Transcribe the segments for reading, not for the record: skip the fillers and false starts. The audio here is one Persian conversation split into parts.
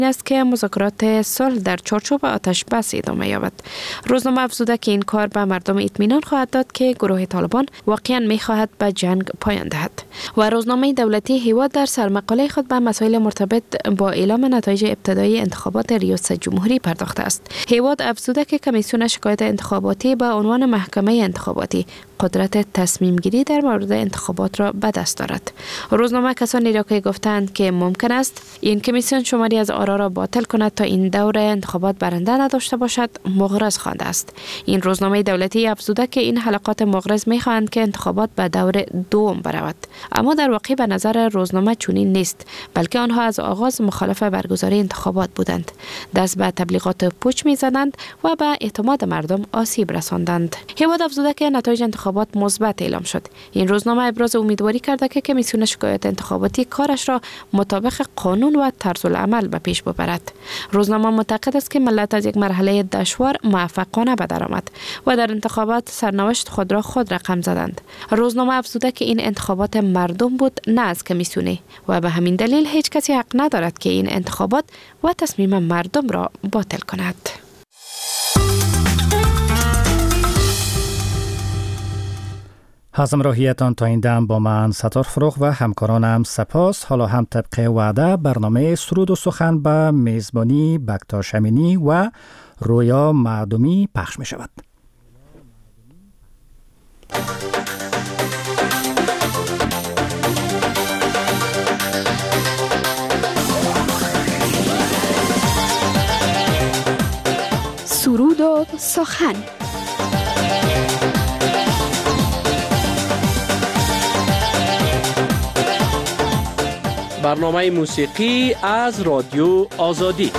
است که مذاکرات صلح در چارچوب آتش بس ادامه یابد. روزنامه افزوده که این کار به مردم اطمینان خواهد داد که گروه طالبان واقعا می‌خواهد به جنگ پایان دهد. و روزنامه دولتی هیواد در سرمقاله خود به مسائل مرتبط با اعلام نتایج ابتدایی انتخابات ریاست جمهوری پرداخته است. هیواد افزوده که کمیسیون شکایت انتخاباتی به عنوان محکمه انتخاباتی قدرت تصمیم گیری در مورد انتخابات را به دست دارد. روزنامه کسانی را که گفتند که ممکن است این کمیسیون شماری از آرا را باطل کند تا این دور انتخابات برنده نداشته باشد مغرض خوانده است. این روزنامه دولتی افزوده که این حلقات مغرض می‌خواهند که انتخابات به دور دوم برود، اما در واقع به نظر روزنامه چنین نیست، بلکه آنها از آغاز مخالف برگزاری انتخابات بودند، دست به تبلیغات پوچ می‌زدند و به اعتماد مردم آسیب رساندند. هیواد افزوده که نتایج انتخابات مثبت اعلام شد. این روزنامه ابراز امیدواری کرده که کمیسیون شکایت انتخاباتی کارش را مطابق قانون و طرز العمل به پیش ببرد. روزنامه معتقد است که ملت از یک مرحله دشوار موفقانه به در آمد و در انتخابات سرنوشت خود را خود رقم زدند. روزنامه افزوده که این انتخابات مردم بود نه از کمیسیونی و به همین دلیل هیچ کسی حق ندارد که این انتخابات و تصمیم مردم را باطل کند. از همراهیتان تا این دم با من ستار فروغ و همکارانم سپاس. حالا هم طبق وعده برنامه سرود و سخن به میزبانی بکتاش امینی و رویا معدومی پخش می شود. سرود و سخن. برنامه موسیقی از رادیو آزادی.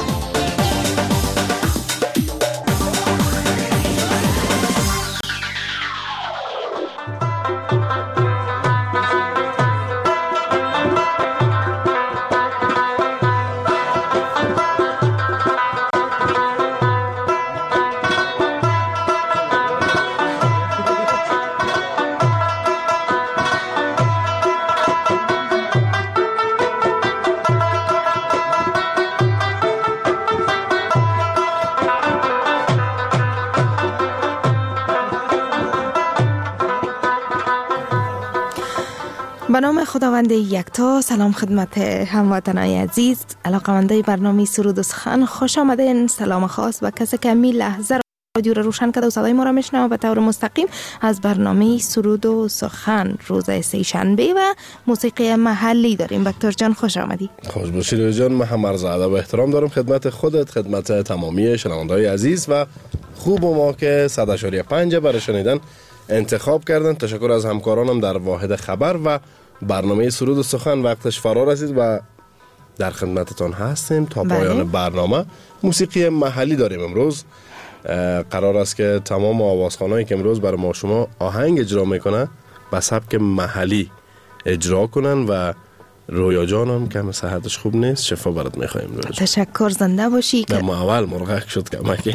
به نام خداوند یکتا. سلام خدمت هموطنان عزیز، علاقه‌مندان برنامه سرود و سخن، خوش آمدین. سلام خاص به کسی که می لحظه رادیو را روشن کرده و صدای ما را میشنوه به طور مستقیم از برنامه سرود و سخن. روز سه شنبه و موسیقی محلی داریم. بکتر جان خوش آمدی. خوش باشید جان. من هم عرض ادب و احترام دارم خدمت خودت، خدمت تمامی شنونده‌های عزیز و خوب ما که 100.5 برای شنیدن انتخاب کردن. تشکر از همکارانم در واحد خبر و برنامه سرود و سخن. وقتش فرا رسید و در خدمتتان هستیم تا پایان برنامه. موسیقی محلی داریم امروز. قرار است که تمام آوازخوانایی که امروز برای ما شما آهنگ اجرا میکنه به سبک محلی اجرا کنن و رویا جانم که صحتش خوب نیست، شفا برات میخوایم. تشکر، زنده باشی. که ما اول مرغک شد کمکی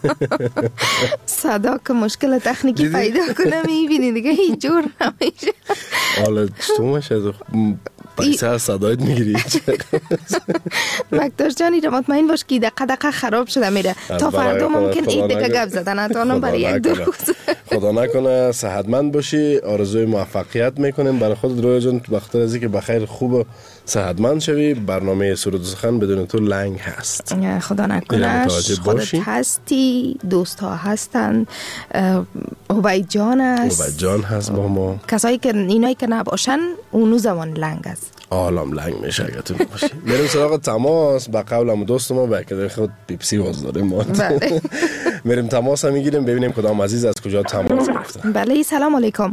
صدا که مشکل تکنیکی پیدا کنه میبینی دیگه هیچ جور نمیشه. حالا چطور میشه پیسه از صدایت میگیری؟ بکتر جانی رو مطمئن باش که دقیقه خراب شده میره. تا فردا ممکن این دیگه گپ زدن اتانم برای یک دو روز. خدا نکنه. صحتمند باشی. آرزوی موفقیت میکنیم برای خود رویا جان. بخاطر از اینکه بخیر خوب صحتمند شوی. برنامه سرود و سخن بدون تو لنگ هست. خدا نکنه. خودت هستی، دوست ها هستن، عبید جان است. عبید جان هست با ما. کسایی که اینایی که نباشن اونو زمان لنگ است. عالم لنگ میشه اگه تو نباشی. میریم سراغ تماس. با قولم دوست ما به خود پیپسی باز داریم ما. میریم تماس هم میگیریم ببینیم کدام عزیز از کجا تماس گرفتن. بله سلام علیکم.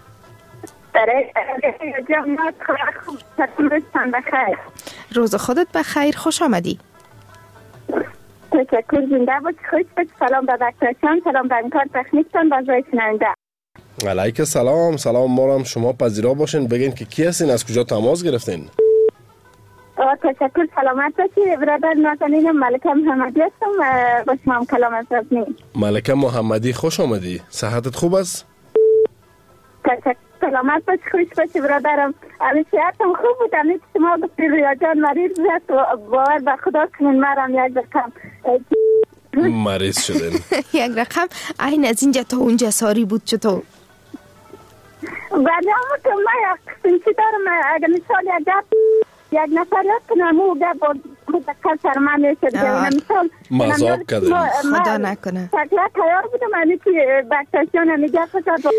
روز خودت بخیر، خوش آمدی. تشکر، زنده بود. خوش بود. سلام به بکترشان، سلام به امکار تکنیکتان و جای شنونده. علیک سلام. سلام ما هم شما پذیرا باشین. بگین که کی هستین، از کجا تماس گرفتین؟ تشکر، سلامت باشی. برادر نازنینم ملکه محمدی هستم و با شما هم کلام از ملکه محمدی خوش آمدی. صحتت خوب است؟ سلامت باش، خوش باشی برادرم. صحتم خوب بود. امیت شما گفتی رویا جان مریض است و باور به خدا کنین مرم یک رقم مریض شدین. یک رقم این از اینجا تا اونجا ساری بود چطور؟ بله اما که من یک قسمتی دارم. اگر مثال یک نفر یاد کنم او گفت با مدقل سرمان میشد. مثال مذاق کردیم. خدا نکنه. شکل تیار بودم امی که بکتاشیان امی گفت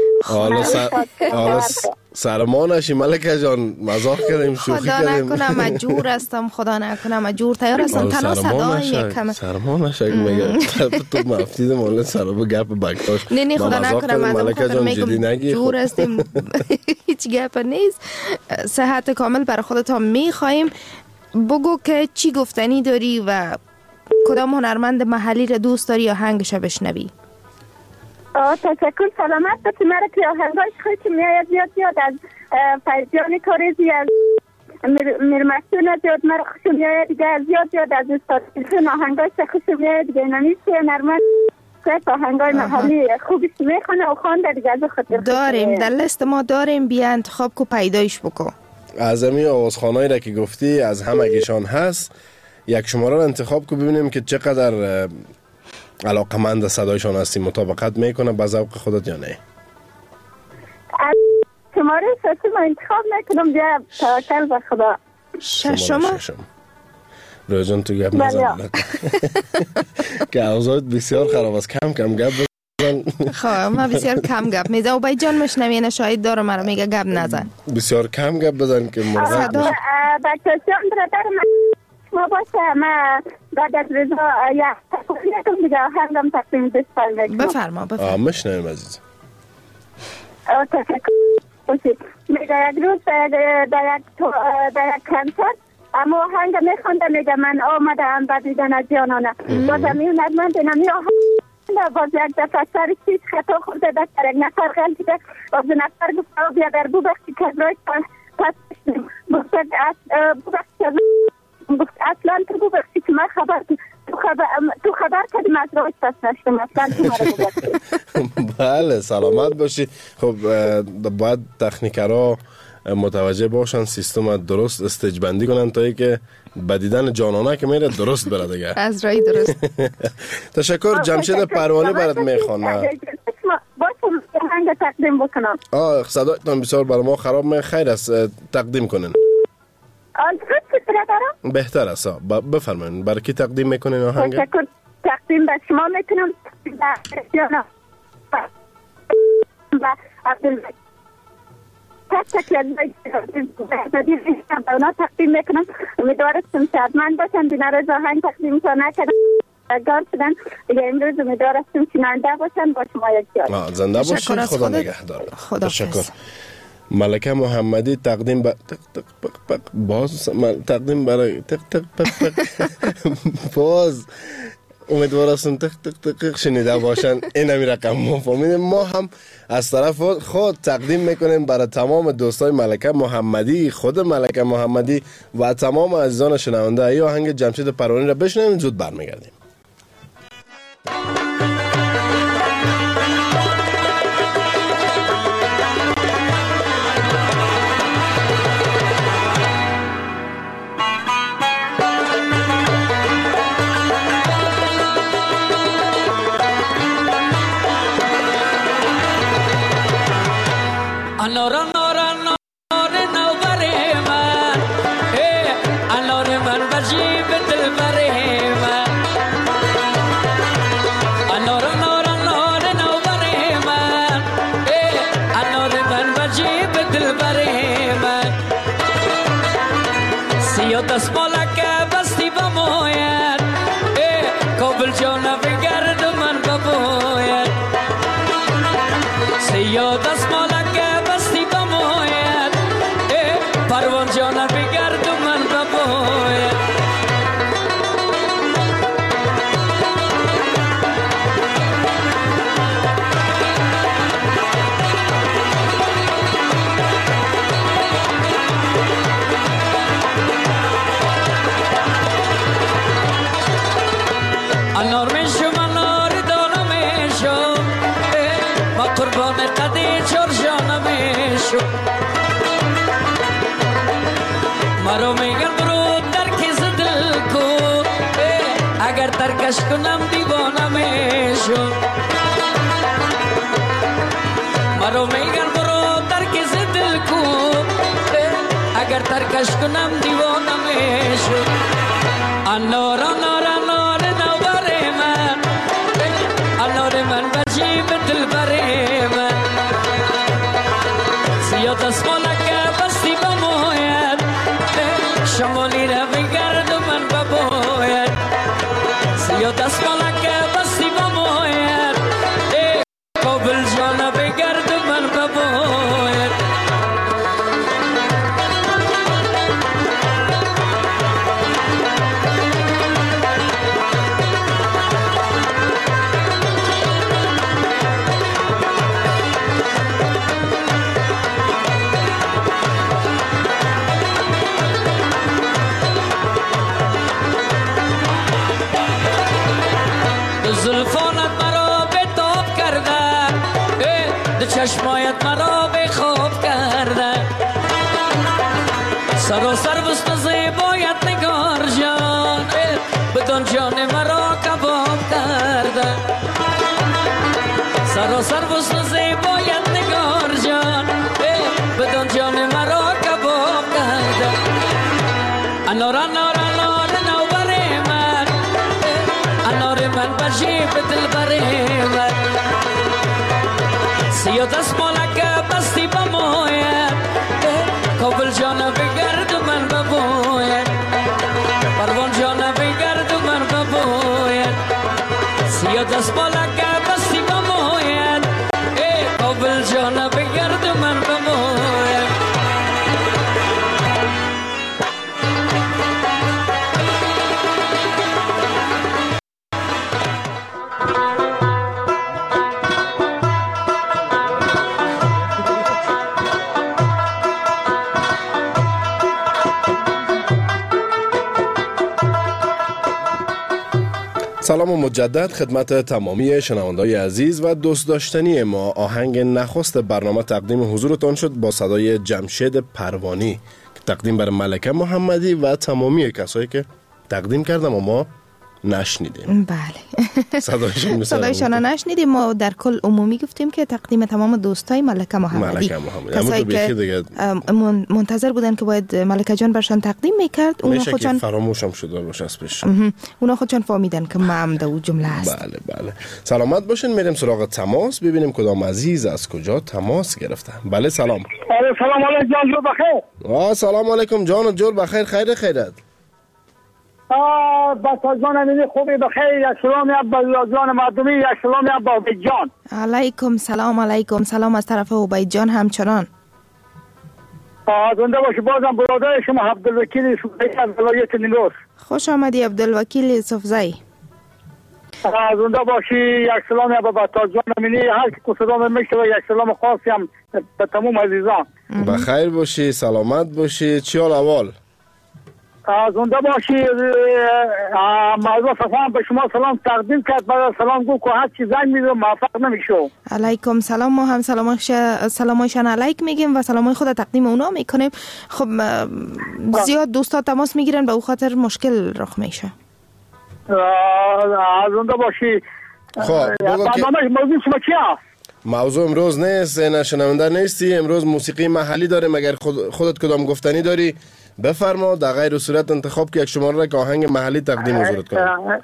حالا سرما نشی ملکه جان، مذاق کردیم، شوخی کردیم. خدا نکنه مجور هستم، خدا نکنه مجور تیار هستم. تنها صدای کم سرما نشک میگه تو مفتید مال سرما گپ بکتاش. نه خدا نکنه ملکه جان جدی نگی. جور هستیم هیچ گپ نیست. صحت کامل برای خودت هم میخوایم. بگو که چی گفتنی داری و کدام هنرمند محلی را دوست داری یا آهنگش بشنوی؟ تشکر. سلامت باشی. مرا که آهنگاش خوش میاد زیاد از فیضیان کارزی، از میرمکتون زیاد مرا خوش میاد دیگه، زیاد از استاد آهنگاش خوش میاد دیگه. نمیشه هنرمند که آهنگای محلی خوبش میخونه و خوانده دیگه از خاطر داریم در لیست ما داریم. بیا انتخاب کو پیدایش بکو. از امی آوازخوانایی را که گفتی از همگیشان هست، یک شماره را انتخاب کو ببینیم که چقدر علاقمند صدایشان هستی، مطابقت میکنه با ذوق خودت یا نه. شماره ششم انتخاب نکنم. بیا توکل به خدا. ششم رویا جان تو گپ نزن که اوضاعت بسیار خراب است. کم گپ بزن. خب من بسیار کم گپ میزنم و بای جان مشنوین شاید داره مرا میگه گپ نزن. بسیار کم گپ بزن که مرغت بشه. بکتاشیان برادر ما باشه. ما بعد از رضا یا تقریبا دیگه آهنگم تقدیم بشتم. بفرما. مشنویم عزیز. تشکر. میگه یک روز در یک کنسرت اما آهنگ میخونده، میگه من آمدم به دیدن جانانه. بازم این ندمند نمی آهنگ باز یک دفعه سر چیز خطا خورده در یک نفر غلطیده. باز نفر گفت بیا در بوبخشی کذرای پس گفت اصلا تو ببخشی که من تو خبر کردیم از روش پس نشتم. اصلا تو مرا ببخشی. بله سلامت باشی. خب باید تکنیکرها متوجه باشن سیستم درست استیج بندی کنن تا ای که به دیدن جانانه که میره درست بره دیگه. از رای درست. تشکر. جمشید پروانه برات میخوانه. باشم آهنگ تقدیم بکنم. صدایتان بسیار برای ما خراب می. خیر است تقدیم کنن. بهتر است. بفرمایید برای کی تقدیم میکنین آهنگ؟ تشکر. تقدیم به شما میکنم. و عبدالمجید تقدیم میکنم. امیدوارستم شادمند باشن. بینا روز آهنگ تقدیم تا نکردم گار شدن دیگه. امروز امیدوارستم شنونده باشن. با شما یک جای زنده باشید. خدا نگهدار. تشکر. ملکه محمدی تقدیم باز تقدیم برای باز امیدوارستم شنیده باشن. این همی رقم ما فهمیدیم. ما هم از طرف خود تقدیم میکنیم برای تمام دوستای ملکه محمدی، خود ملکه محمدی و تمام عزیزان شنونده. ای آهنگ جمشید پروانی را بشنویم، زود برمیگردیم. Anor اگر ترکش کنم دیوانه میشد مرا میگن برو ترک ز دل کو اگر ترکش کنم دیوانه میشد انار انار انار نوبر من انار من بجیب دل بر من سیاد از مالک بستی بماید شمالی را بگرد و من بباید سیاد از مالک بستی بماید کابل جانا بگرد و من بباید زلفانت مرا به تاب کرده دو چشمایت مرا به خواب کرده سراسر وسط زیبایت نگار جان بدان جان مرا کباب کرده سراسر وسط زیبایت نگار جان بدان جان مرا کباب کرده انار انار انار نوبر من انار من بجیب دل بر من سیاد از مالک بستی بماید کابل جانا بگرد و من بباید پروان جانا بگرد و من بباید سیاد از مالک بستی بماید کابل جانا بگرد و من بباید سلام و مجدد خدمت تمامی شنوندگان عزیز و دوست داشتنی ما. آهنگ نخست برنامه تقدیم حضورتان شد با صدای جمشید پروانی که تقدیم بر ملکه محمدی و تمامی کسایی که تقدیم کردم و ما نشنیدیم. بله صدایشان نشنیدیم. ما در کل عمومی گفتیم که تقدیم تمام دوستای ملکه محمدی کسایی که منتظر بودن که باید ملکه جان برشان تقدیم میکرد اونا خودشان فراموشم شده باشه از پیش. اونا خودشان فهمیدن که معمده و جمله است. بله سلامت باشین. میریم سراغ تماس ببینیم کدام عزیز از کجا تماس گرفته. بله سلام. سلام علیکم جان جور بخیر. سلام علیکم جان جور بخیر. خیرت. بس جان امینی خوبی بخیر. یک سلامی به جان مردمی، یک سلامی به عبید جان. علیکم سلام از طرف عبید جان همچنان. زنده باشی. بازم برادر شما عبدالوکیل یوسفزئی از ولایت نیمروز. خوش آمدی عبدالوکیل یوسفزئی. زنده باشی. یک سلامی به جان امینی، هر کی صدا میشنوه یک سلام خاصی هم به تمام عزیزان. بخیر باشی، سلامت باشی. چی حال احوال؟ زنده باشی. موضوع صفان به شما سلام تقدیم کرد. بعد سلام گو که هر چی زنگ میزم موفق نمیشو. علیکم سلام. ما هم سلامایشان علیک میگیم و سلامای خود تقدیم اونا میکنیم. خب زیاد دوستا تماس میگیرن به او خاطر مشکل رخ میشه. زنده باشی. خب برنامه موضوع شما چی هست؟ موضوع امروز نیست، نشنونده نیستی. امروز موسیقی محلی داریم. اگر خودت کدام گفتنی داری بفرما. در غیر صورت انتخاب که یک شماره را که آهنگ محلی تقدیم حضورت کنم.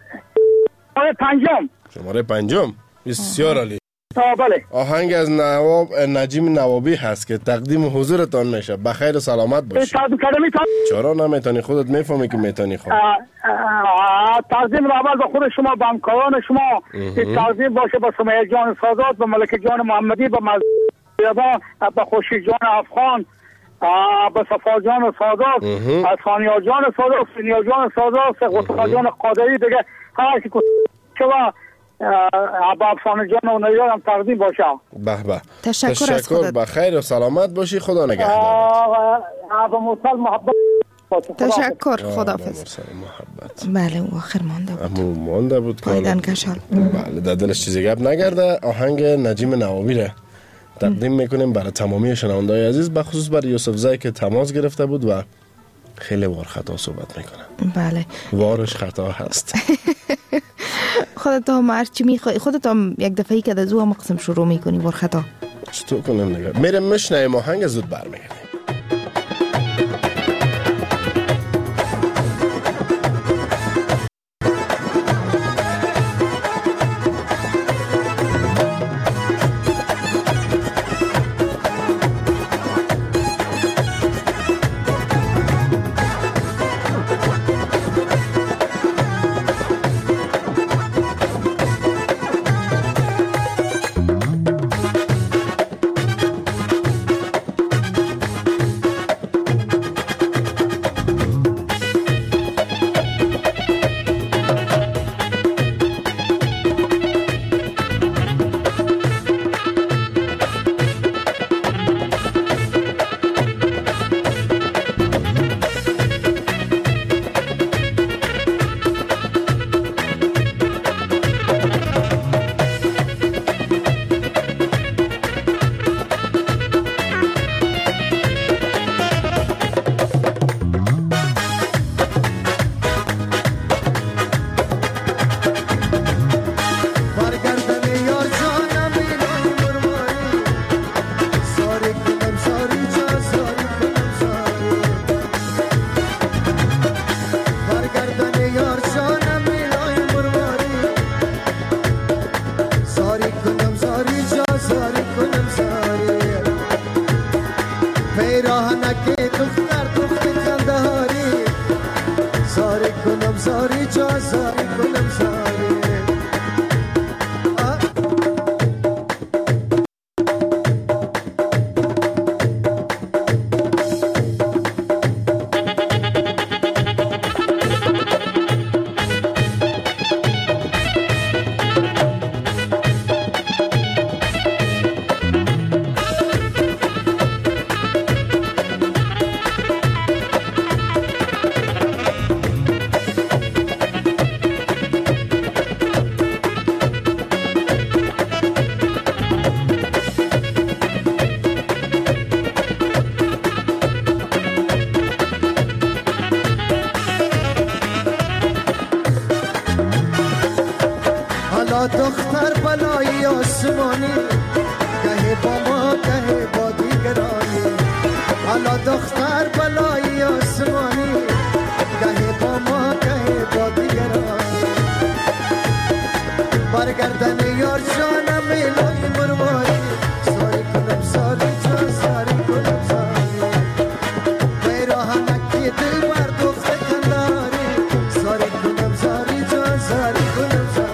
شماره پنجم. بسیار عالی. بله. آهنگ از نجیم نوابی هست که تقدیم حضورتان میشه. بخیر و سلامت باشی. چرا نمیتونی؟ خودت میفهمی که میتونی. خود تقدیم اول به خود شما، به همکاران شما، تقدیم باشه به سمیه جان سادات، به ملکه جان محمدی، به به خوشی جان افغان، به صفا جان سادات، از خانیا جان سادات، سینیا جان سادات، غصفا جان قادری، دیگه هر کی شما با افغان جان و نیار هم تقدیم باشه. به تشکر. بخیر و سلامت باشی. خدا نگهدارت. با موصل محبت. تشکر. خداحافظ. بله او آخر مانده بود پایدن کشال. بله در دلش چیزی گپ نگرده. آهنگ نجیم نوابی را تقدیم میکنیم برای تمامی شنونده‌های عزیز، بخصوص برای یوسفزئی که تماس گرفته بود و خیلی وار خطا صحبت میکنه. بله. وارش خطا هست. خودت هم هرچی میخوای، خودت هم یک دفعی که از او هم قسم شروع میکنی وار خطا. چطور کنم نگه؟ میرم مشنیم آهنگ زود برمیگردیم. دختر بلایی آسمانی گهی با ما گهی با دیگرانی. حالا دختر بلایی آسمانی گهی با ما گهی با دیگرانی. برگردن یار جانم میلای مرواری ساری کنم ساری جان ساری کنم ساری بیراهنکی دل بر دختر کنداری ساری کنم ساری جان ساری کنم ساری.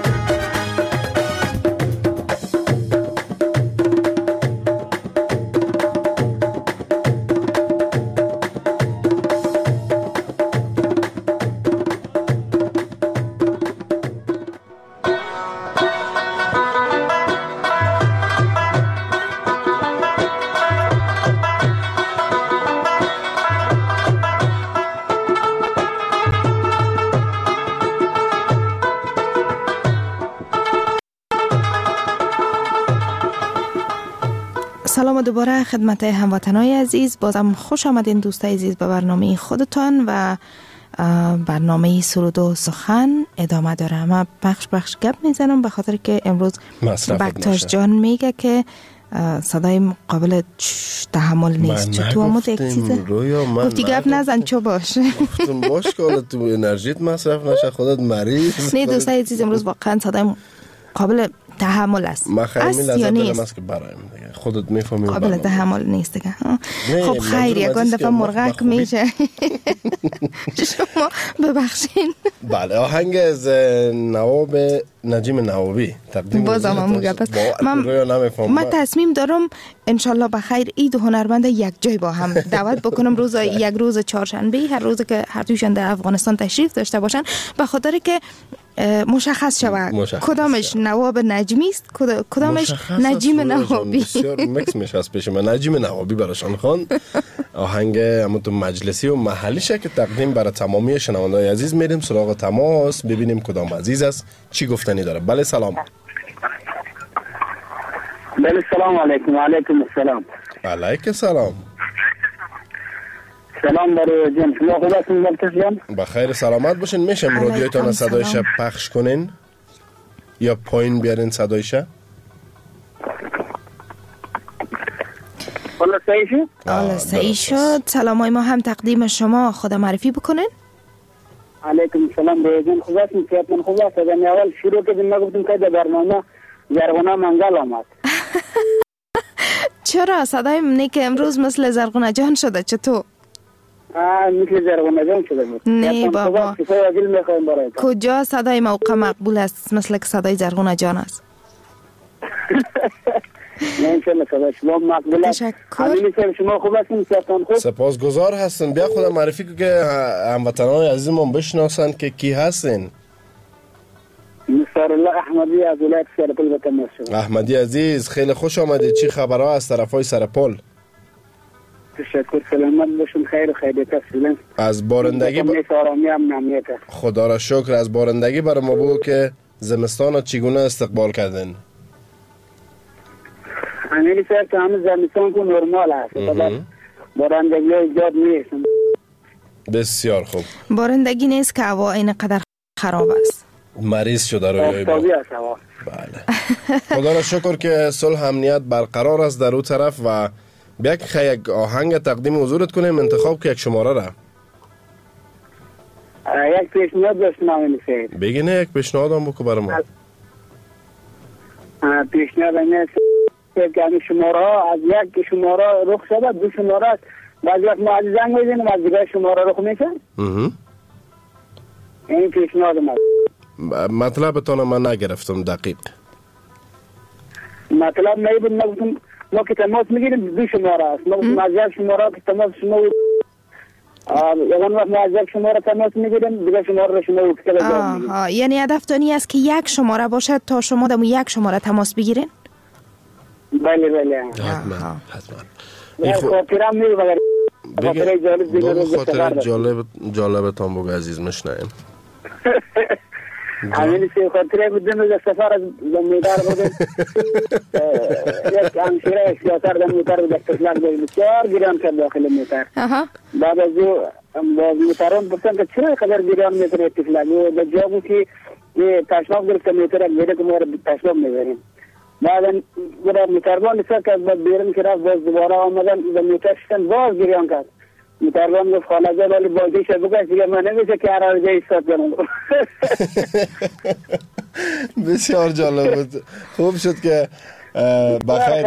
سلام دوباره خدمت هموطنای عزیز. بازم خوش آمدین دوستای عزیز به برنامه خودتان و برنامه سرود و سخن ادامه داره. من بخش گپ میزنم به خاطر که امروز بکتاش جان میگه که صدای قابل تحمل نیست. تو همون یک چیزه گفتی گپ نزن چو باش گفتم باش که تو انرژیت مصرف نشه خودت مریض. نه دوستای عزیز امروز واقعا صدای قابل تحمل است. من خیلی لذت دارم است که برایم دیگه خودت میفهمی قابل تحمل نیست دیگه. خب خیر یکان دفعه مرغک میشه. شما ببخشین. بله آهنگ از نواب نجیم نوابی تقدیم بازم هم میگم. من تصمیم دارم انشالله بخیر عید هنرمند یک جای با هم دعوت بکنم روز یک روز چهارشنبه هر روز که هر دوشون در افغانستان تشریف داشته باشن به خاطر که مشخص شود کدامش نواب نجمی است کدامش نجیم نوابی. بسیار مکس میشه از پیش من. نجیم نوابی براشان خوان آهنگ همون مجلسی و محلی شه که تقدیم برای تمامی شنوندگان عزیز. میریم سراغ تماس ببینیم کدام عزیز است چی گفتنی داره. بله سلام. بله سلام علیکم. و علیکم السلام. علیکم سلام. سلام برای جان، شما خوب هستین ملکش جان؟ بخیر سلامت باشین. میشه رادیوتان صدایش پخش کنین یا پایین بیارین صدایش؟ حالا صحیح شد. سلامای ما هم تقدیم شما، خدا معرفی بکنین. علیکم السلام برای جان، خوب هستین؟ صحتمند خوب است؟ از اول شروع کردیم نگفتیم که در برنامه زرغونه منگل آمد. چرا صدای منی که امروز مثل زرغونه جان شده؟ چطور؟ مثل زرغونه جان شده بود. نه بابا، کجا صدای موقع مقبول است مثل که صدای زرغونه جان است؟ نه انشالله صدای شما مقبول است. تشکر. شما خوب هستین؟ صحتمند خوب؟ سپاسگزار هستن. بیا خودم معرفی کن که هموطنان عزیزمون بشناسن که کی هستین. نصار الله احمدی از ولایت سرپل به تماس شد. احمدی عزیز خیلی خوش آمدید. چی خبرها از طرفای سرپل؟ تشکر، سلامت باشین، خیر و خیریت هستین. از بارندگی آرامی هم نمیت. خدا را شکر. از بارندگی برای ما بگو که زمستان چگونه استقبال کردین؟ امیلی صاحب که همه زمستان که نرمال هست، بارندگی ها ایجاد نیست. بسیار خوب. بارندگی نیست که هوا اینقدر خراب است. مریض شده رویای با. بله. خدا را شکر که صلح امنیت برقرار است در اون طرف و بیا که یک آهنگ تقدیم حضورت کنیم، انتخاب که یک شماره را. یک پیشنهاد داشتم امیلی صاحب. بگینه یک پیشنهاد هم بکو برای ما. پیشنهاد نیست که همین شماره ها از یک شماره رخ شده، دو شماره است. بعضی وقت ما از زنگ میزنیم از دیگه شماره رخ میشن. این پیشنهاد ما. مطلبتان من نگرفتم دقیق. مطلب نگفتم ما که تماس میگیریم دو شماره است. ما از یک شماره که تماس شما یکان وقت ما از یک شماره تماس میگیریم دیگه شماره رو شما وقت یعنی هدفتانی است که یک شماره باشد تا شما دمو یک شماره تماس بگیرین؟ بله بله حتما. خاطرم نیست مگر خاطره جالب دیگه خاطره جالبتان بگو عزیز مشنیم. همین خاطره بودم از سفر از زمیدار بودم. یک همشیره سیاسر در موتر بود استقلال بود بسیار گیران کرد داخل موتر. بعد از او موتران بودن که چرا قدر گیران میتر استقلال و در جا که یه تشناب گرفت موتر گیره که ما را تشناب میبریم. بعد برای موتربان نسا که بعد بیرون که رفت باز دوباره آمدن و موتر شدن باز گریان کرد. موتربان گفت خاله جان ولی بازی شد بگوش دیگه من نمیشه که هر آرجه ایستاد کنم. بسیار جالب بود. خوب شد که بخیر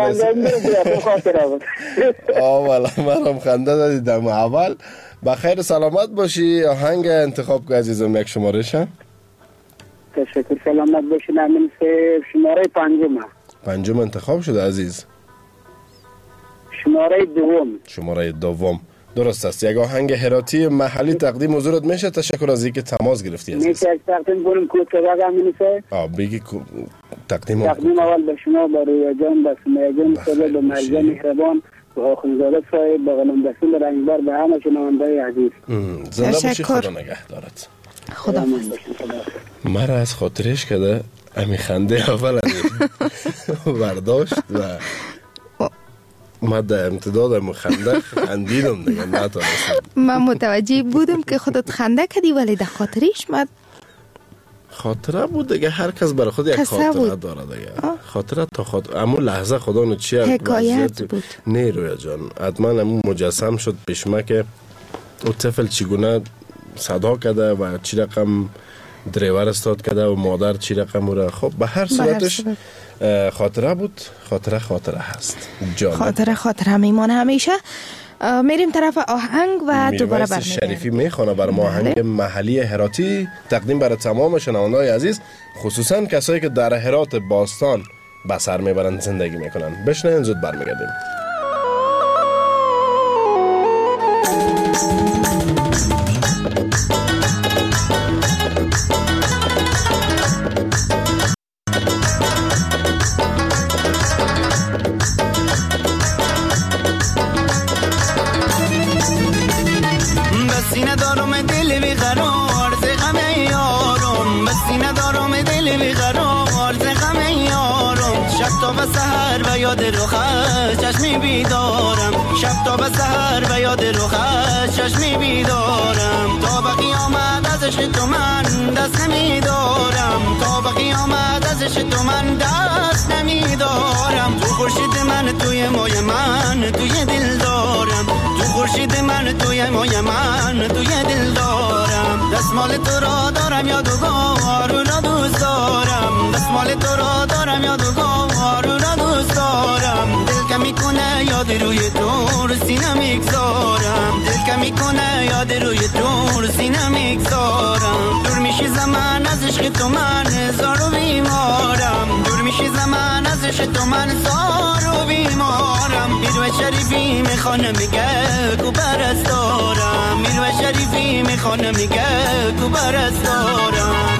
والا من هم خنده دادیدم اول. بخیر سلامت باشی. آهنگ انتخاب که عزیزم یک شماره شم. تشکر، سلامت باشین. همین شماره پنجم انتخاب شده عزیز. شماره دوم درست است. یک آهنگ هراتی محلی تقدیم حضورت میشه. تشکر از اینکه تماس گرفتی عزیز. میشه تقدیم کنم کوچه همین بگی تقدیم اول به شما، با رویا جان، با سمیه جان، به مرجان مهربان، به آخونزاده صاحب، به غلام رسول رنگبار، به همه شنونده‌های عزیز. زنده باشی، خدا نگه دارد. خدا مرا از خاطرش کده امی خنده اول برداشت و ما در امتداد خنده خندیدم دیگه نتونستم. من متوجه بودم که خودت خنده کردی ولی در خاطرش من خاطره بود دیگه. هر کس برای خود یک خاطره داره دیگه. خاطره تا خاطره امون لحظه خدا نو چی حکایت بود. نه رویا جان حتما امون مجسم شد پیشما که او طفل چگونه صدا کرده و چی رقم دریور استاد کرده و مادر چی رقم را. خب به هر صورتش خاطره بود. خاطره هست. خاطره میمانه همیشه. میریم طرف آهنگ و دوباره برمیگردیم. شریفی میخونه برای ما آهنگ محلی هراتی تقدیم برای تمام شنونده‌های عزیز، خصوصا کسایی که در هرات باستان به سر میبرند زندگی میکنن. بشنوین زود برمیگردیم. شب تا به سحر و یاد رخش چشمی بیدارم، شب تا به سحر و یاد رخش چشمی بیدارم. تا به قیامت از عشق تو من دست نمیدارم، تا به قیامت از عشق تو من دست نمیدارم. تو خورشید من توی مای من توی دل دارم، تو خورشید من توی مای من توی دل دارم. دستمال تو را دارم یادگار رو را دوست دارم، دستمال تو را دارم یادگار رو را دوست دارم. دل که میکنه یاد روی تو رو سینه میگذارم، دل که میکنه یاد روی تو رو سینه میگذارم. دور میشی زمان از عشق تو من زار و بیمارم، دور میشی زمان از عشق تو من زار و بیمارم. میروه شریفی میخوانه میگه کو پرستارم، میروه شریفی میخوانه میگه کو پرستارم.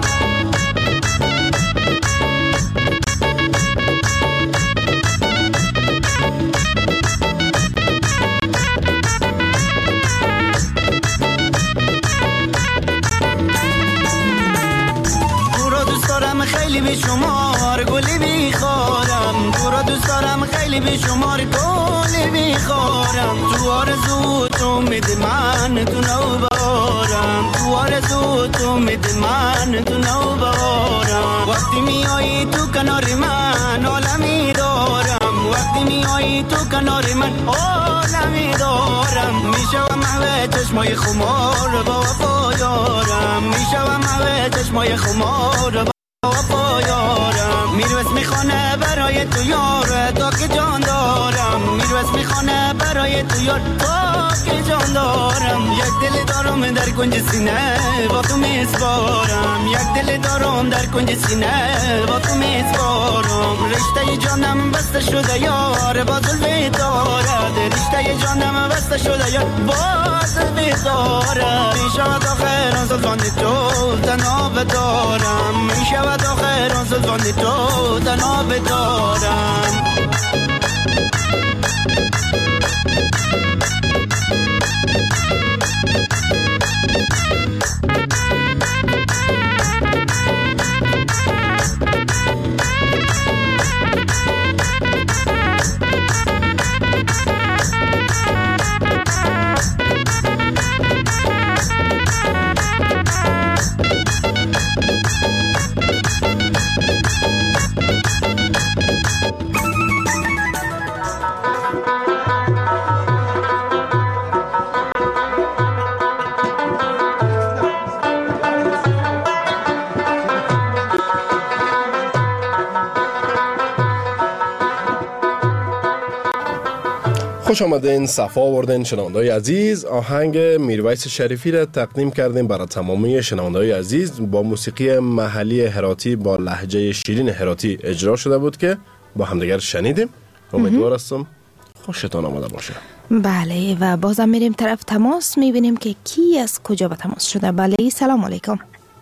خیلی بی شمار گلی بیخارم، تو را دوست دارم خیلی بی شمار گلی بیخارم. تو آرزو تو امید من تو نوبارم، تو آرزو تو امید من تو نوبارم. وقتی میایی تو کنار من عالمی دارم، وقتی میایی تو کنار من عالمی دارم. میشوم محو چشمای خمار با وفا یارم، میشوم محو چشمای خمار با یارم. میروز میخونه برای تو یار تا که جان دارم، میروز میخونه برای تو یار تا که جان دارم. یک دل دارم در کنج سینه با تو میسپارم، یک دل دارم در کنج سینه با تو میسپارم. رشته جانم بسته شده یار با زلفی دارد، رشته جانم بسته شده یار با زلفی دارد. میشود آخر آن زلفان تو تنها بدارم، میشود آخر آن زلفان تو تنها بدارم. خوش آمدین، صفا آوردین شنونده‌های عزیز. آهنگ میرویس شریفی را تقدیم کردیم برای تمامی شنونده‌های عزیز. با موسیقی محلی هراتی با لهجه شیرین هراتی اجرا شده بود که با همدیگر شنیدیم. امیدوار هستم خوشتان آمده باشه. بله، و بازم میریم طرف تماس، میبینیم که کی از کجا به تماس شده. بله، سلام علیکم.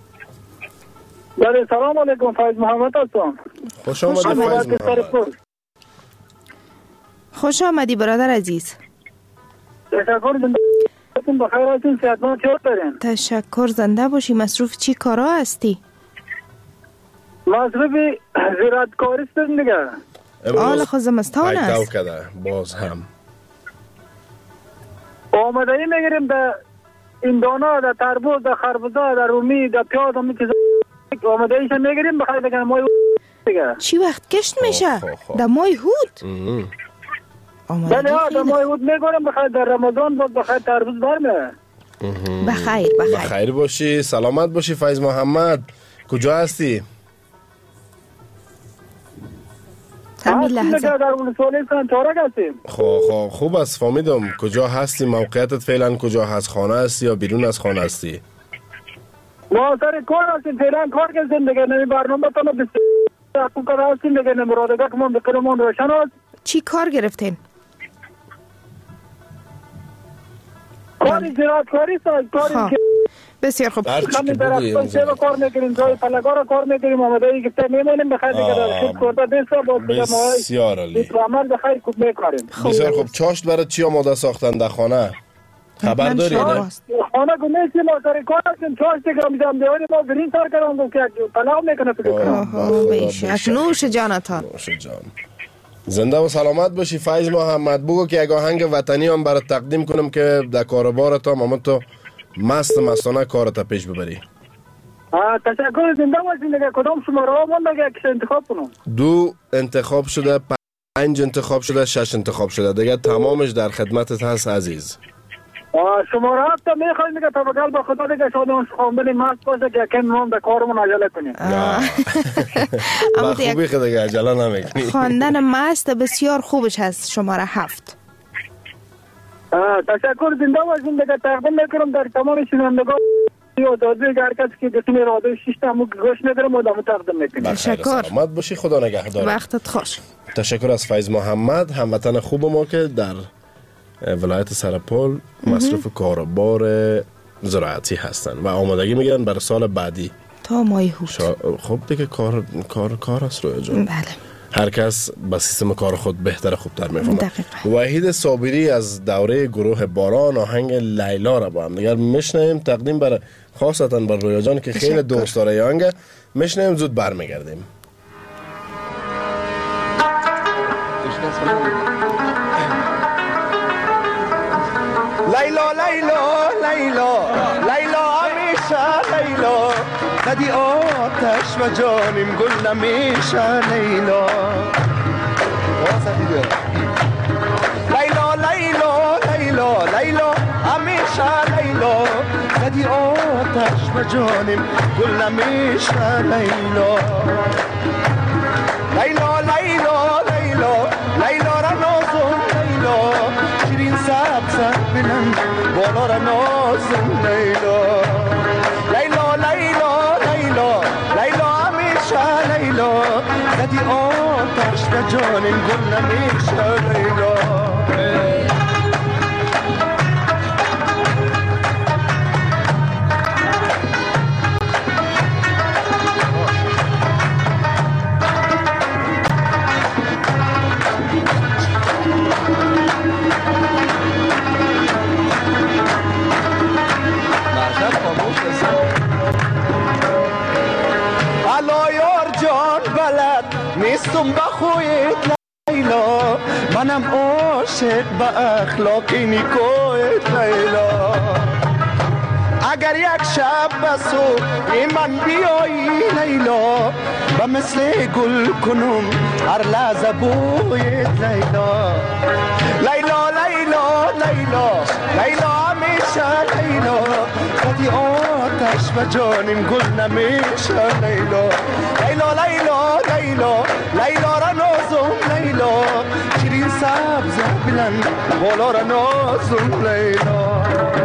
بله، سلام علیکم. فیض محمد هستم. خوش آمدید فیض محمد. خوش آمدی برادر عزیز. تشکر. زنده بخیر هستین؟ صحتمند چطورین؟ تشکر، زنده باشی. مصروف چی کارا هستی؟ مصروف زراعتکاری هستم دیگه. حالا خود زمستان است. پایتو کده باز هم آمدهی میگیریم در این دانا، در تربوز، در خربزه، در رومی، در پیاز، همین چیزا آمدهیش میگیریم بخیر دیگه. مای دیگه چی وقت کشت میشه؟ در مای هود؟ بله ها، در مای هود میگیریم بخیر. در رمضان بود بخیر تربوز برمه. بخیر بخیر باشی، سلامت باشی فیض محمد. کجا هستی؟ همین لحظه در ولسوالی سنتارک هستیم. خوب است، فهمیدم. کجا هستی؟ موقعیتت فعلا کجا هست؟ خانه هستی یا بیرون از خانه هستی؟ ما سر کار هستیم، فعلا کار کردیم دیگه. نمی برنامه تانو بسیار خوب کار هستیم دیگه. نمرادگاه که من بکنمون روشن هست. چی کار گرفتین؟ کاری زراعت کاری ساز کاری که بسیار خوب. همین درختان سیب کار میکنیم، جای پلگار کار میکنیم. آمده ای که میمونیم بخیر دیگه. در خود کرده دیستا با بسیار عالی. عمل بخیر خوب میکاریم. بسیار خوب. چاشت برای چی آماده ساختن در خانه؟ خبر داری؟ خانه گونه که ما سر کار هستیم 4 گرم میدم دیوانی ما برین سر کردم که طلاق میکنه فکر کنم. بیشک نوش جانتان. نوش جان. زنده و سلامت باشی فیض محمد. بگو که یک آهنگ وطنی هم برات تقدیم کنم که در کاربارت هم تو مستانه کارت پیش ببری. تشکر. زنده باشین دیگه. کدام شماره ها من دیگه که انتخاب کنم؟ 2 انتخاب شده، 5 انتخاب شده، 6 انتخاب شده دیگه. تمامش در خدمتت هست عزیز. شماره ها تا میخوای میگه تا بگل با خدا دیگه شادان خانبلی مست باشه که کم نام به کارمون عجله کنیم. با خوبی خود دیگه عجله نمیکنی. خواندن مست بسیار خوبش هست. شماره 7. تشکر. زنده باشین دیگه. تقدیم میکنم در تمام شنوندگان یا دادوی هر کسی که قسم رادیو 6 تا گوش نداره مدام تقدیم میکنم. تشکر. سلامت باشی. خدا نگهدار. وقتت خوش. تشکر از فیض محمد، هموطن خوب ما که در ولایت سرپل مصرف کاربار زراعتی هستن و آمادگی میگیرن برای سال بعدی تا ماه هوت. خب دیگه کار است رویا جان. بله. هر کس با سیستم کار خود بهتر خوبتر میفهمه. وحید صابری از دوره گروه باران آهنگ لیلا را با هم دیگر میشنیم. تقدیم برای خاصتا بر رویا جان که خیلی دوست داره آهنگ. میشنیم زود برمیگردیم. لیلا لیلا لیلا لیلا همیشه لیلا ندی آتش و جانم گل نمیشه لیلا لیلا لیلا لیلا لیلا همیشه لیلا ندی آتش و جانم گل نمیشه لیلا لیلا لیلا لیلا لیلا را نازم لیلا شیرین سبز بلن بالا را نازم لیلا لیلا لیلا لیلا لیلا همیشه لیلا زدی آتش و جانم گل نمیشه لیلا نیستم با خویت لیلا منم عاشق با اخلاقی نیکویت لیلا اگر یک شب بسو من بیایی لیلا و مثل گل کنم هر لحظه بویت لیلا لیلا لیلا لیلا لیلا همیشه لیلا خودی آتش و جانم گل نمیشه لیلا لیلا لیلا لیلا لیلا را نازم لیلا شیرین سبز بلند بالا را نازم لیلا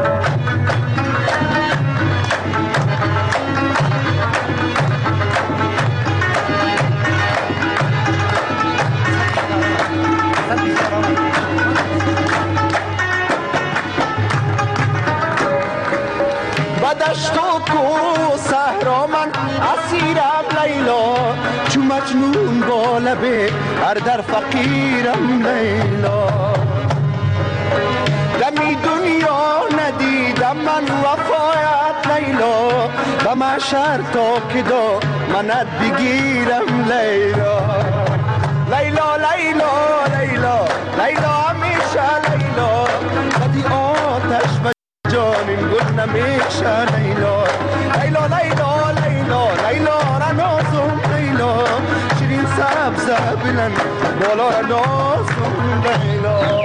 دشت و کو صحرا من اسیرم لیلا چو مجنون با لبه هر در فقیرم لیلا دمی دنیا ندیدم من وفایت لیلا و محشر تا که دا منت بگیرم لیلا لیلا لیلا لیلا لیلا همیشه لیلا بدی آتش و جانم گل نمیشه لیلا لیلا لیلا لیلا لیلا را نازم لیلا شیرین سبز بلند بالا را نازم لیلا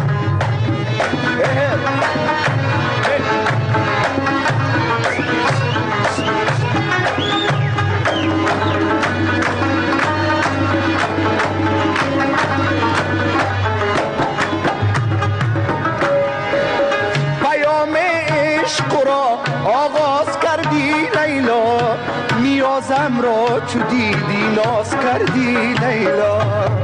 آغاز کردی لیلا نیازم را چو دیدی ناز کردی لیلا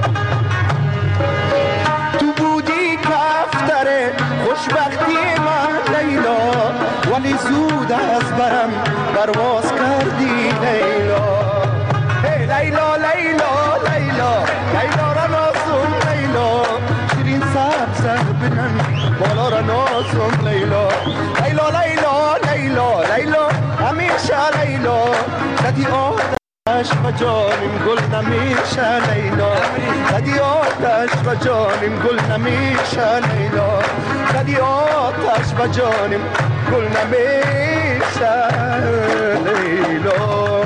تو بودی کفتر خوشبختی من لیلا ولی زود از برم پرواز کردی لیلا لیلا لیلا لیلا لیلا را نازم لیلا شیرین سبز بلند بالا را نازم لیلا آتش و جانیم گل نمیشه لیلا قدی آتش و جانیم گل نمیشه لیلا قدی آتش و جانیم گل نمیشه لیلا.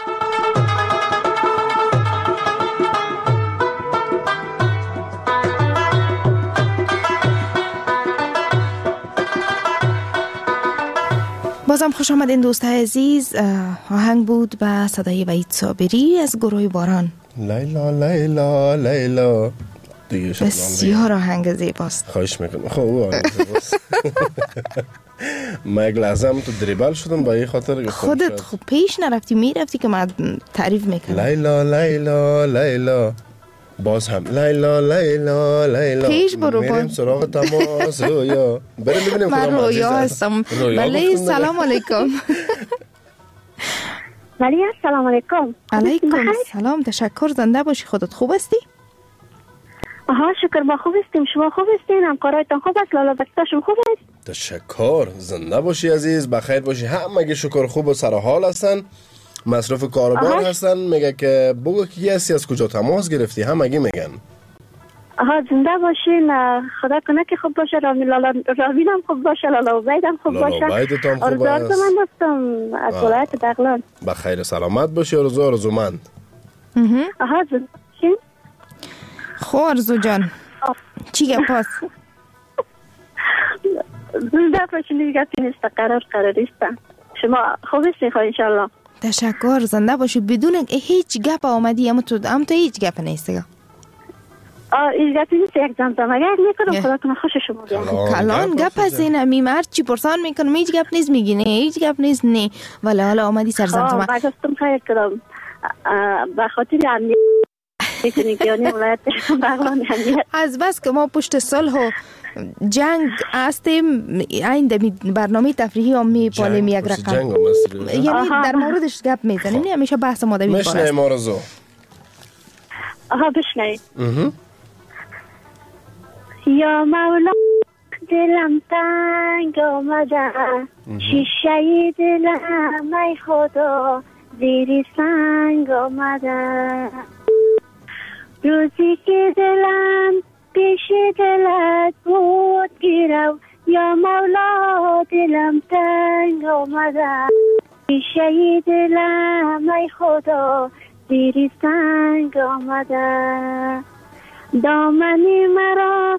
بازم خوش آمدین دوستای عزیز. آهنگ بود به صدای وحید صابری از گروه باران. لیلا لیلا لیلا دیگه بسیار آهنگ زیباست. خواهش میکنم. خب او آهنگ زیباست. من یک لحظه هم تو دریبل شدم با این خاطر خودت خب پیش نرفتی میرفتی که من تعریف میکنم. لیلا لیلا لیلا باز هم لیلا لیلا لیلا پیش برو میریم سراغ تماس رویا. بریم ببینیم من رویا هستم. بله سلام علیکم. بله سلام علیکم. علیکم سلام. تشکر. زنده باشی. خودت خوب هستی؟ آها شکر ما خوب هستیم. شما خوب هستین؟ همکارایتان خوب است؟ لالا بچه‌شون خوب است؟ تشکر. زنده باشی عزیز. بخیر باشی. همه شکر خوب و سر حال هستن. مصرف کاروبار هستن. میگه که بگو کی هستی از کجا تماس گرفتی. همگی میگن آها زنده باشین. خدا کنه که خوب باشه. راوین هم خوب باشه. لالا عبید هم خوب باشه. لالا عبید هم خوب است. من هستم از ولایت بغلان. بخیر سلامت باشی. آرزومند. آها زنده باشین. خب آرزو جان چی گپ هست؟ زنده باشین. دیگه نیست. قراریست. شما خوب هستین خواهی انشالله. تشکر. زنده باشی. بدون هیچ گپ آمدی هم تو هیچ گپ نیست. هیچ گپ نیست. یک زمزمه میکنم. خدا کنه خوش شما بیاد. کلان گپ هست این همیم. هر چی پرسان میکنم هیچ گپ نیست میگی نه هیچ گپ نیست نه. ولی حالا آمدی سر زمزمه. من گفتم خیر کردم به خاطر امنیت میکنی که یعنی ولایت بغلان امنیت از بس که ما پشت صلح و جنگ هستیم. این برنامه تفریحی هم میپالیم یک رقم یعنی در موردش گپ میزنیم. نه همیشه بحث ما دوید بار است. مشنیم آرزو. آها بشنید. یا مولا دلم تنگ آمده شیشه دلم ای خدا زیر سنگ آمده روزی که دلم پیش دلت بود گیرو یا مولا دلم تنگ آمده شیشه دلم ای خدا زیر سنگ آمده دامنی مرا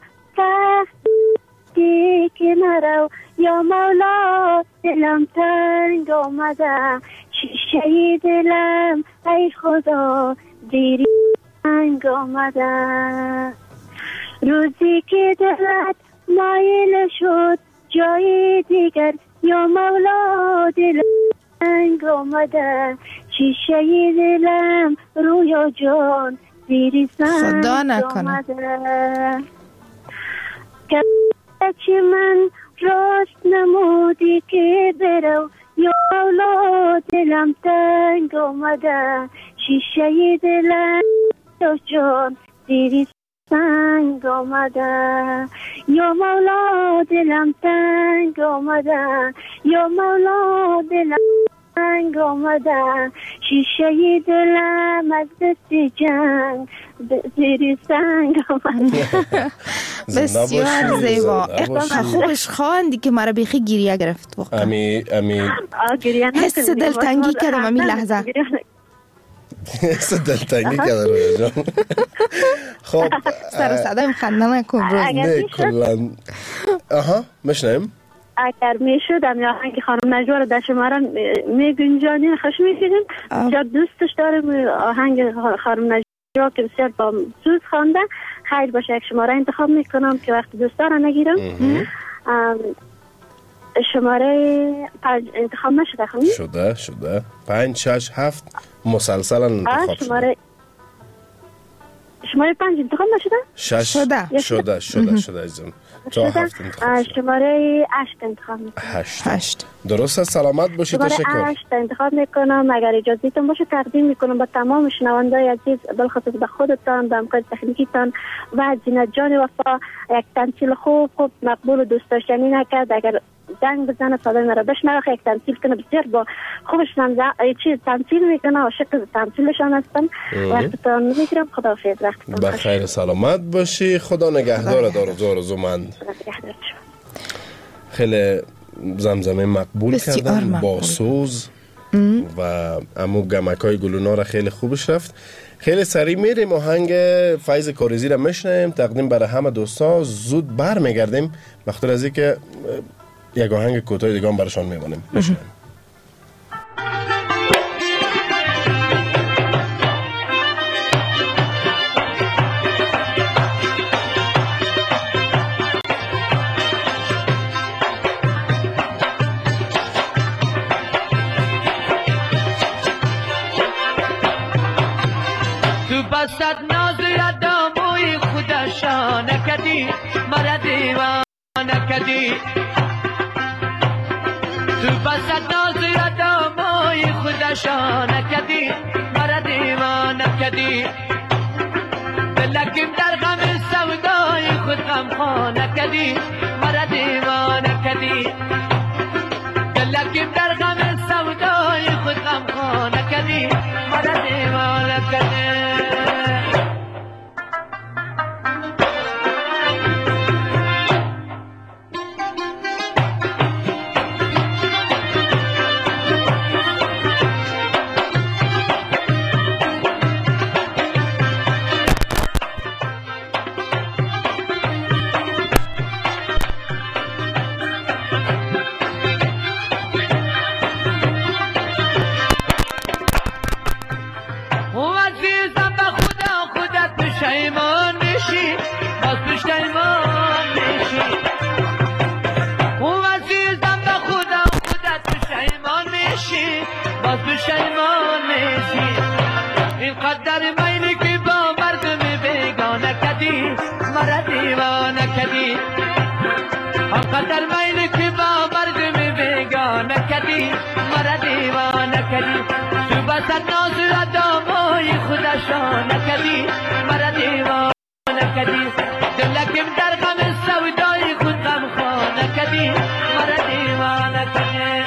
تختی که نرو یا مولا دلم تنگ آمده شیشه دلم ای خدا زیر سنگ آمده روزی که دلت مایل شد جای دیگر یا مولا دلم تنگ آمده شیشه دلم رویا جان زیر سنگ آمده که من راست نمودی که برو یا مولا دلم تنگ آمده شیشه دلم رویا جان زیر سنگ آمده یا مولا دلم تنگ آمده یا مولا دلم تنگ آمده شیشه دلم از دست جنگ زیر سنگ آمده. بسیار زیبا. خوبش خواندی که مرا بیخی گریه گرفت. امی حس دلتنگی کردم امی لحظه. حس دلتنگی کردم رویا جان. خب سر و صدایم خنده نکن روز. نه کلن. آها مشنیم. اگر میشد یا آهنگ خانم نجوا رو در شما را میگنجانین خوش میشدیم. بسیار دوستش دارم آهنگ خانم نجوا که بسیار با سوز خوانده. خیر باشه یک شماره انتخاب میکنم که وقت دوستا را نگیرم. شماره 5 انتخاب نشده خانم؟ شده 5 6 7 مسلسلا انتخاب شماره 5 انتخاب نشده؟ 6 شده عزیزم. شده. شماره 8 انتخاب میکنم. 8 درست است. سلامت باشید. تشکر. شماره 8 انتخاب میکنم. اگر اجازهتون باشه تقدیم میکنم به تمام شنوندای عزیز، بالخصوص به خودتان، به همکار تکنیکیتان و زینت جان وفا. یک تمثیل خوب مقبول و دوست داشتنی نکرد. اگر زنگ بزنه صدای مرا بشنوه، یک تمثیل کنه بسیار با خوبش چیز تمثیل میکنه، عاشق تمثیلشان هستم. وقتتان میگیرم. خداحافظ. وقتتان بخیر سلامت باشی. خدا نگهدار. آرزومند. خیلی زمزمه مقبول کردن، با سوز و امو گمکای گلونا را خیلی خوبش رفت. خیلی سریع میریم آهنگ فیض کارزی را میشنیم، تقدیم برای همه دوستا. زود بر میگردیم بخاطر از اینکه یک آهنگ کوتاه دیگه هم براشان میمونیم. میشنیم. بسد نازی داموی خودشان کدی مرا دیوانه کدی. تو بسد نازی داموی خودشان کدی مرا دیوانه کدی. دلکیم در غم سودای خود غمخانه کدی مرا دیوانه کدی. دلکیم در غم سودای خود غمخانه کدی مرا دیوانه کدی. قدر میل که با مردم بیگانه کدی مرا دیوانه کدی. تو بسد ناز داموی خودشان کدی مرا دیوانه کدی. دلکیم در غم سودای خود غمخانه کدی مرا دیوانه کدی.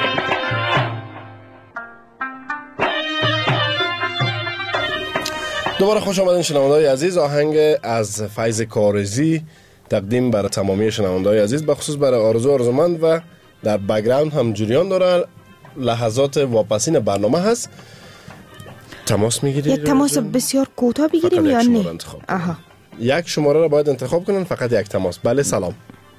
دوباره خوش آمدین شنونده‌های عزیز. آهنگ از فیض کارزی تقدیم برای تمامی شنونده‌های عزیز، بخصوص برای آرزومند و در بک‌گراند هم جریان داره. لحظات واپسین برنامه هست. تماس میگیرید؟ یک تماس بسیار کوتاه بگیریم یا نه؟ آها. یک شماره را باید انتخاب کنن، فقط یک تماس. بله سلام.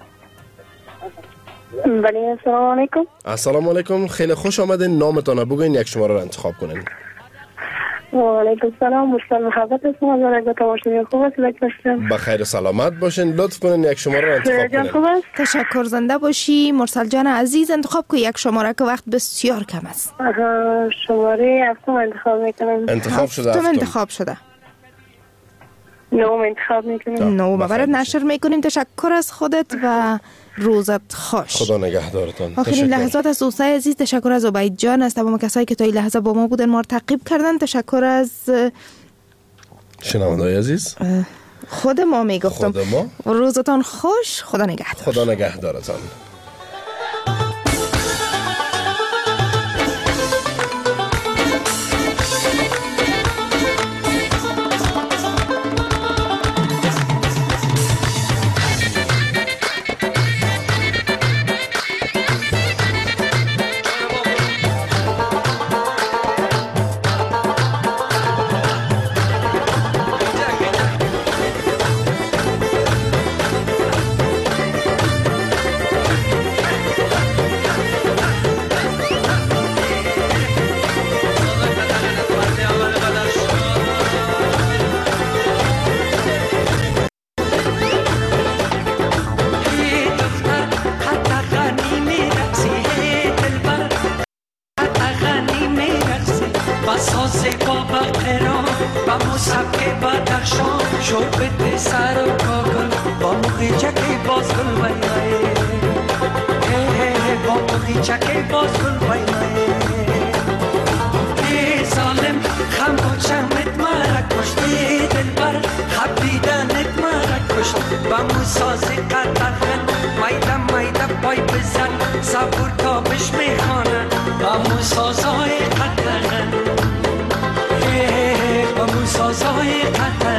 بله السلام علیکم. السلام علیکم. خیلی خوش آمدین. نامتان رو بگوین، یک شماره را انتخاب کنین. و علیکم السلام. مستر محبت اسم از رگه تماشایی خوب است. بخیر سلامت باشین. لطف کنین یک شماره را انتخاب کنین. تشکر زنده باشی مرسل جان عزیز. انتخاب کو یک شماره که وقت بسیار کم است. شماره هفتم انتخاب میکنم. انتخاب شده. هفتم انتخاب شده. نوم انتخاب میکنیم. نوم برات نشر میکنیم. تشکر از خودت و روزت خوش. خدا نگهدارتان. آخرین لحظات از دوستای عزیز. تشکر از عبید جان، از تمام کسایی که تا این لحظه با ما بودن، ما رو تعقیب کردن. تشکر از شنونده‌های عزیز. خود ما میگفتم. خود ما. روزتان خوش. خدا نگهدار. خدا نگهدارتان. ساز بابا قران با موسیقی بدخشان شربت سر و کاغل با مغیچه که باز گل بایمه با مغیچه که باز گل بایمه ظالم خم و چمت مرا کشتی دلبر خبیدنت مرا کشت با موساز قطرخن میده میده پای بزن صبور تابش میخوانه با موسازای قطرخن با موسازای قطرخن